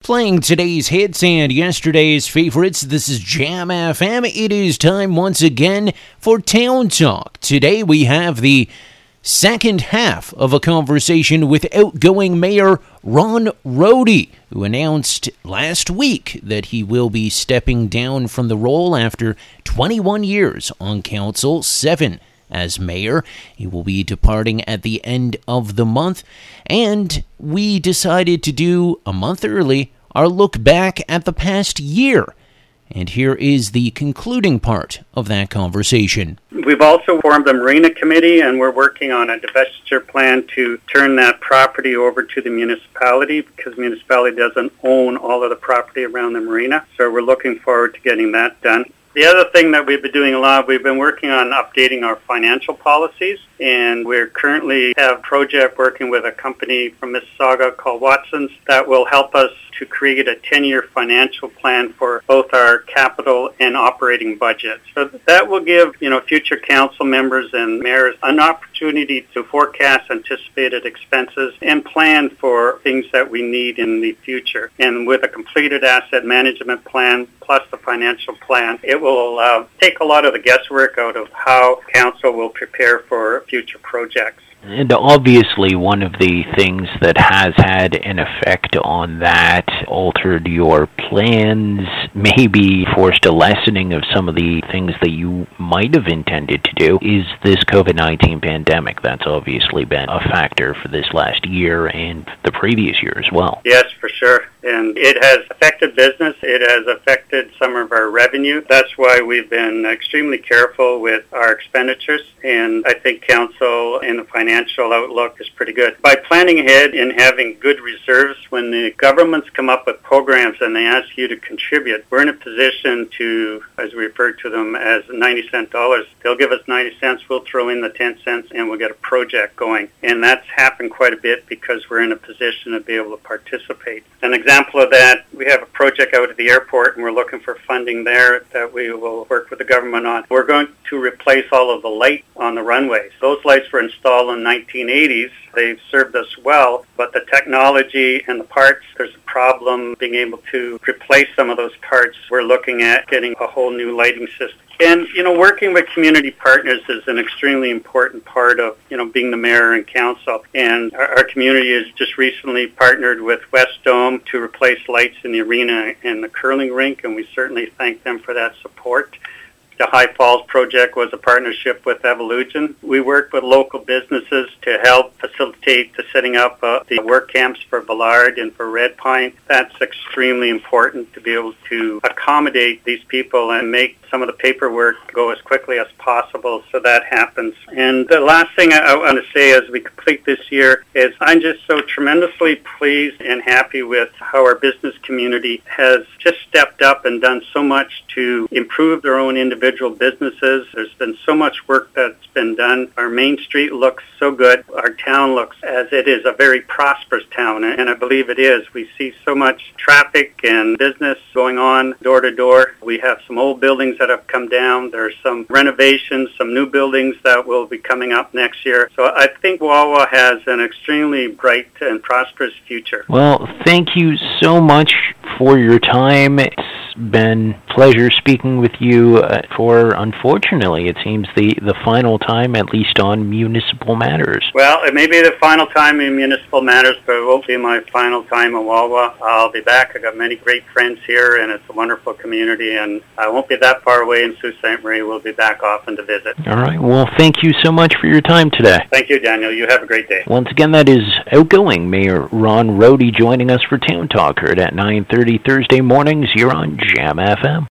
Playing today's hits and yesterday's favorites, this is Jam FM. It is time once again for Town Talk. Today we have the second half of a conversation with outgoing Mayor Ron Rohde, who announced last week that he will be stepping down from the role after 21 years on council, 7 as mayor. He will be departing at the end of the month, and we decided to do, a month early, our look back at the past year. And here is the concluding part of that conversation. We've also formed a marina committee, and we're working on a divestiture plan to turn that property over to the municipality, because the municipality doesn't own all of the property around the marina. So we're looking forward to getting that done. The other thing that we've been doing a lot, we've been working on updating our financial policies, and we're currently have a project working with a company from Mississauga called Watson's that will help us to create a 10-year financial plan for both our capital and operating budgets. So that will give, future council members and mayors an opportunity to forecast anticipated expenses and plan for things that we need in the future. And with a completed asset management plan plus the financial plan, it will take a lot of the guesswork out of how council will prepare for future projects. And obviously one of the things that has had an effect on that, altered your plans, maybe forced a lessening of some of the things that you might have intended to do, is this COVID-19 pandemic. That's obviously been a factor for this last year and the previous year as well. Yes, for sure. And it has affected business. It has affected some of our revenue. That's why we've been extremely careful with our expenditures. And I think council and the financial outlook is pretty good. By planning ahead and having good reserves, when the governments come up with programs and they ask you to contribute, we're in a position to, as we refer to them as 90-cent dollars. They'll give us 90 cents, we'll throw in the 10 cents, and we'll get a project going. And that's happened quite a bit because we're in a position to be able to participate. An example of that, we have a project out at the airport, and we're looking for funding there that we will work with the government on. We're going to replace all of the lights on the runways. Those lights were installed in the 1980s. They've served us well, but the technology and the parts, there's a problem being able to replace some of those parts. We're looking at getting a whole new lighting system. And, working with community partners is an extremely important part of, being the mayor and council. And our community has just recently partnered with West Dome to replace lights in the arena and the curling rink, and we certainly thank them for that support. The High Falls project was a partnership with Evolution. We worked with local businesses to help facilitate the setting up the work camps for Ballard and for Red Pine. That's extremely important to be able to accommodate these people and make some of the paperwork go as quickly as possible, so that happens. And the last thing I want to say as we complete this year is I'm just so tremendously pleased and happy with how our business community has just stepped up and done so much to improve their own individual businesses. There's been so much work that's been done. Our main street looks so good. Our town looks as it is a very prosperous town, and I believe it is. We see so much traffic and business going on door to door. We have some old buildings that have come down. There's some renovations, some new buildings that will be coming up next year. So I think Wawa has an extremely bright and prosperous future. Well, thank you so much for your time. It's been a pleasure speaking with you for, unfortunately, it seems the final time, at least on Municipal Matters. Well, it may be the final time in Municipal Matters, but it won't be my final time in Wawa. I'll be back. I've got many great friends here, and it's a wonderful community, and I won't be that far away in Sault Ste. Marie. We'll be back often to visit. All right. Well, thank you so much for your time today. Thank you, Daniel. You have a great day. Once again, that is outgoing Mayor Ron Rohde joining us for Town Talk, heard at 9:30 Thursday mornings. You're on Jam FM.